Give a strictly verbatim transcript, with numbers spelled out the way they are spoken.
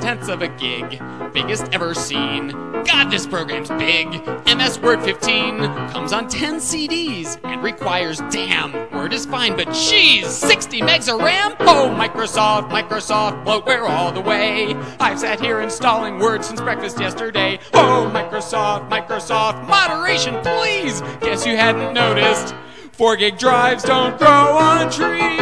seven-tenths of a gig. Biggest ever seen. God, this program's big. M S Word fifteen comes on ten C Ds and requires, damn, Word is fine, but geez, sixty megs of RAM? Oh, Microsoft, Microsoft, bloatware all the way. I've sat here installing Word since breakfast yesterday. Oh, Microsoft, Microsoft, moderation, please. Guess you hadn't noticed. Four gig drives don't grow on trees.